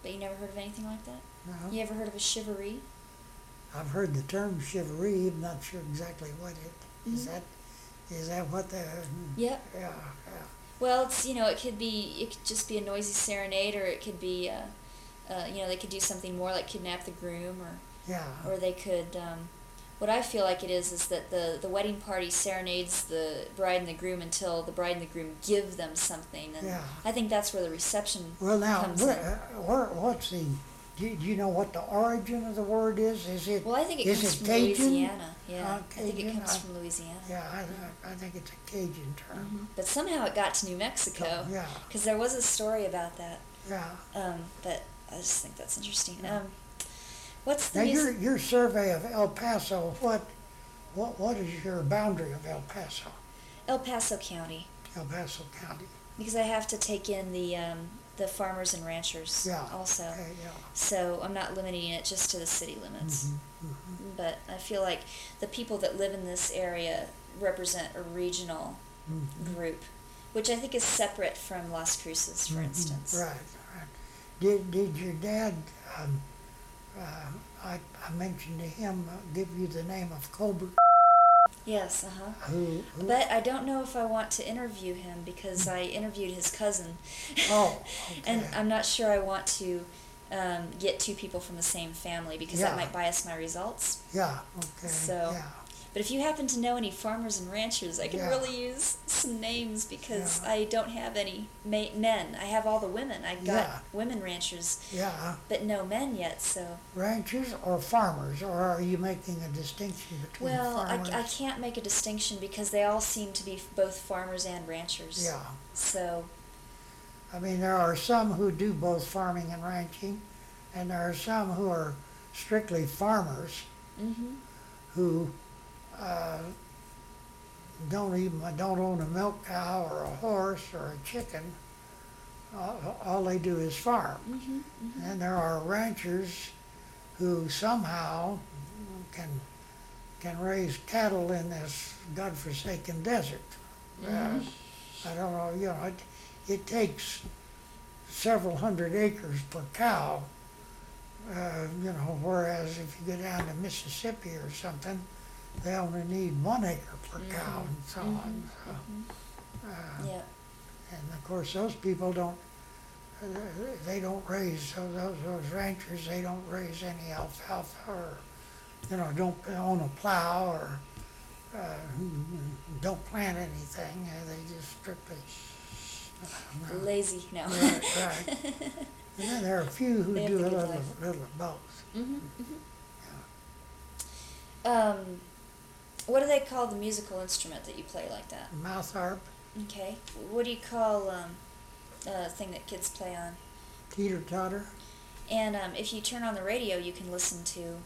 But you never heard of anything like that? No. You ever heard of a shivaree? I've heard the term shivaree. I'm not sure exactly what it is. Mm-hmm. Is that what the? Yep. Yeah. Well, it's, it could just be a noisy serenade, or it could be, they could do something more like kidnap the groom, Yeah. or they could. What I feel like it is that the wedding party serenades the bride and the groom until the bride and the groom give them something, and Yeah. I think that's where the reception Well, now, comes in. what's the? Do you know what the origin of the word is? Is it? Well, I think it is comes it from Cajun? Louisiana. Yeah, I think it Cajun? comes from Louisiana. Yeah, I think it's a Cajun term. Mm-hmm. But somehow it got to New Mexico. Yeah. Because there was a story about that. Yeah. But I just think that's interesting. Yeah. What's the Now, music? your survey of El Paso, what is your boundary of El Paso? El Paso County. El Paso County. Because I have to take in the farmers and ranchers Yeah. also. Okay, yeah. So I'm not limiting it just to the city limits. Mm-hmm. But I feel like the people that live in this area represent a regional Mm-hmm. group, which I think is separate from Las Cruces, for instance. Right. Did your dad, I mentioned to him, give you the name of Colbert? Yes, Who? But I don't know if I want to interview him because I interviewed his cousin. Oh, okay. And I'm not sure I want to get two people from the same family because that Yeah. might bias my results. Yeah, okay. So, yeah. But if you happen to know any farmers and ranchers, I could Yeah. really use some names because Yeah. I don't have any men. I have all the women. I've got Yeah. women ranchers, Yeah. but no men yet. So, Ranchers or farmers, or are you making a distinction between well, farmers? I can't make a distinction because they all seem to be both farmers and ranchers. Yeah. So, I mean, there are some who do both farming and ranching, and there are some who are strictly farmers mm-hmm. who don't own a milk cow or a horse or a chicken. All they do is farm. Mm-hmm. Mm-hmm. And there are ranchers who somehow can raise cattle in this godforsaken desert. I don't know, it takes several hundred acres per cow, whereas if you go down to Mississippi or something, they only need 1 acre per cow and so on. So, Yeah. and of course, those people they don't raise, those ranchers, they don't raise any alfalfa or, don't own a plow or don't plant anything. They just strictly. Lazy now. Right. And then there are a few who They have do the a good little, life. little of both. Mm-hmm. Mm-hmm. What do they call the musical instrument that you play like that? Mouth harp, Okay. What do you call thing that kids play on? teeter totter, And if you turn on the radio, you can listen to.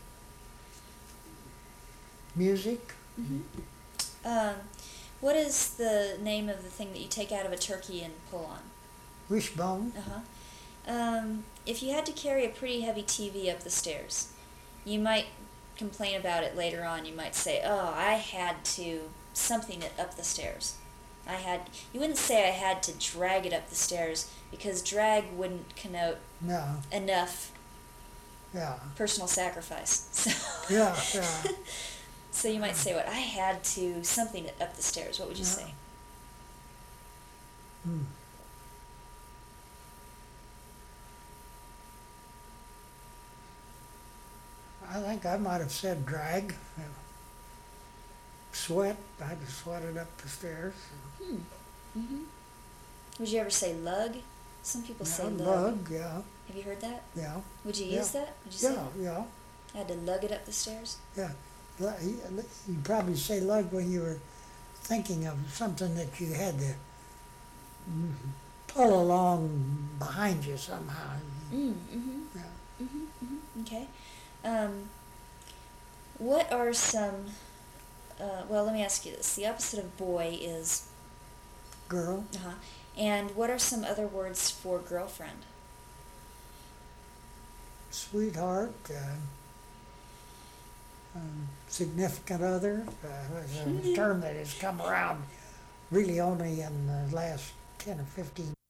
music, What is the name of the thing that you take out of a turkey and pull on? wishbone. If you had to carry a pretty heavy TV up the stairs, you might complain about it later on. You might say, "Oh, I had to something it up the stairs." You wouldn't say I had to drag it up the stairs because drag wouldn't connote No, enough yeah, personal sacrifice. So, yeah. so you might say, "What I had to something it up the stairs." What would you Yeah. say? Hmm. I think I might have said drag. Sweat, I had to sweat it up the stairs. Mm-hmm. Would you ever say lug? Some people say lug. Lug, yeah, Have you heard that? yeah, Would you Yeah. use that? Would you say yeah. I had to lug it up the stairs? You'd probably say lug when you were thinking of something that you had to pull along behind you somehow. Mm-hmm. Yeah. Mm-hmm. Mm-hmm. Okay. What are some... well, let me ask you this. The opposite of boy is... Girl, And what are some other words for girlfriend? sweetheart, significant other, is a term that has come around really only in the last 10 or 15